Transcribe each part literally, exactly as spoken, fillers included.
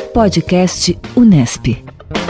Podcast Unesp.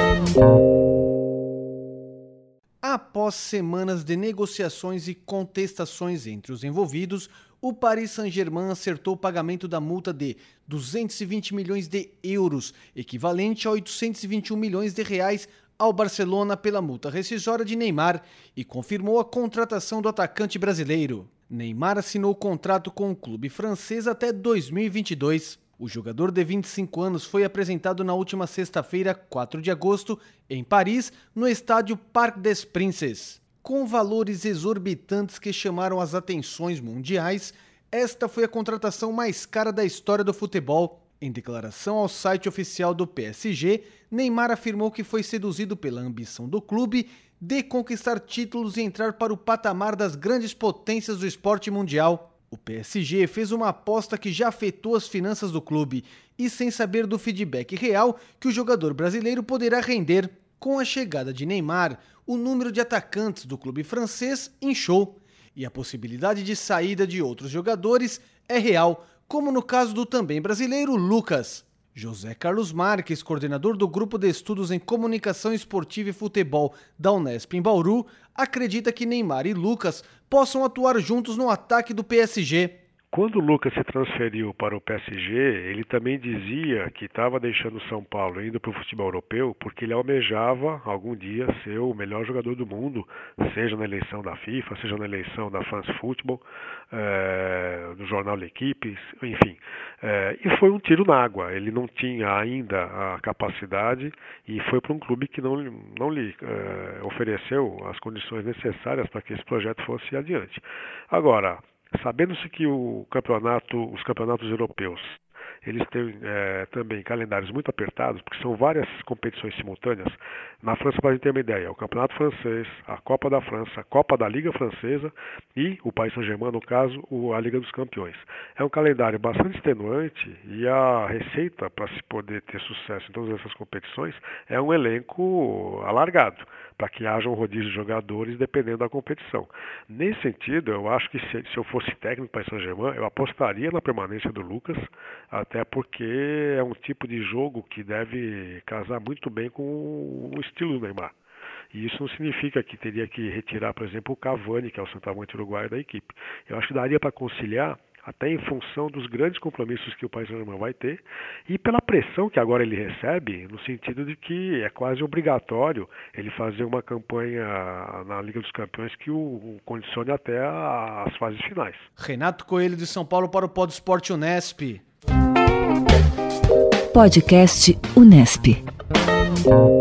Após semanas de negociações e contestações entre os envolvidos, o Paris Saint-Germain acertou o pagamento da multa de duzentos e vinte milhões de euros, equivalente a oitocentos e vinte e um milhões de reais, ao Barcelona pela multa rescisória de Neymar e confirmou a contratação do atacante brasileiro. Neymar assinou o contrato com o clube francês até dois mil e vinte e dois. O jogador de vinte e cinco anos foi apresentado na última sexta-feira, quatro de agosto, em Paris, no estádio Parc des Princes. Com valores exorbitantes que chamaram as atenções mundiais, esta foi a contratação mais cara da história do futebol. Em declaração ao site oficial do P S G, Neymar afirmou que foi seduzido pela ambição do clube de conquistar títulos e entrar para o patamar das grandes potências do esporte mundial. O P S G fez uma aposta que já afetou as finanças do clube e sem saber do feedback real que o jogador brasileiro poderá render. Com a chegada de Neymar, o número de atacantes do clube francês inchou e a possibilidade de saída de outros jogadores é real, como no caso do também brasileiro Lucas. José Carlos Marques, coordenador do Grupo de Estudos em Comunicação Esportiva e Futebol da Unesp em Bauru, acredita que Neymar e Lucas possam atuar juntos no ataque do P S G. Quando o Lucas se transferiu para o P S G, ele também dizia que estava deixando o São Paulo indo para o futebol europeu porque ele almejava algum dia ser o melhor jogador do mundo, seja na eleição da FIFA, seja na eleição da France Football, é, do jornal L'Equipe, enfim. É, e foi um tiro na água, ele não tinha ainda a capacidade e foi para um clube que não, não lhe é, ofereceu as condições necessárias para que esse projeto fosse adiante. Agora, sabendo-se que o campeonato, os campeonatos europeus, eles têm é, também calendários muito apertados, porque são várias competições simultâneas. Na França, para a gente ter uma ideia, o Campeonato Francês, a Copa da França, a Copa da Liga Francesa e o Paris Saint-Germain, no caso, a Liga dos Campeões. É um calendário bastante extenuante e a receita para se poder ter sucesso em todas essas competições é um elenco alargado, para que haja um rodízio de jogadores dependendo da competição. Nesse sentido, eu acho que se, se eu fosse técnico do Paris Saint-Germain, eu apostaria na permanência do Lucas, até porque é um tipo de jogo que deve casar muito bem com o estilo do Neymar. E isso não significa que teria que retirar, por exemplo, o Cavani, que é o centroavante uruguaio da equipe. Eu acho que daria para conciliar, até em função dos grandes compromissos que o Paris Saint-Germain vai ter e pela pressão que agora ele recebe, no sentido de que é quase obrigatório ele fazer uma campanha na Liga dos Campeões que o condicione até as fases finais. Renato Coelho de São Paulo para o Pod Esporte Unesp. Podcast Unesp.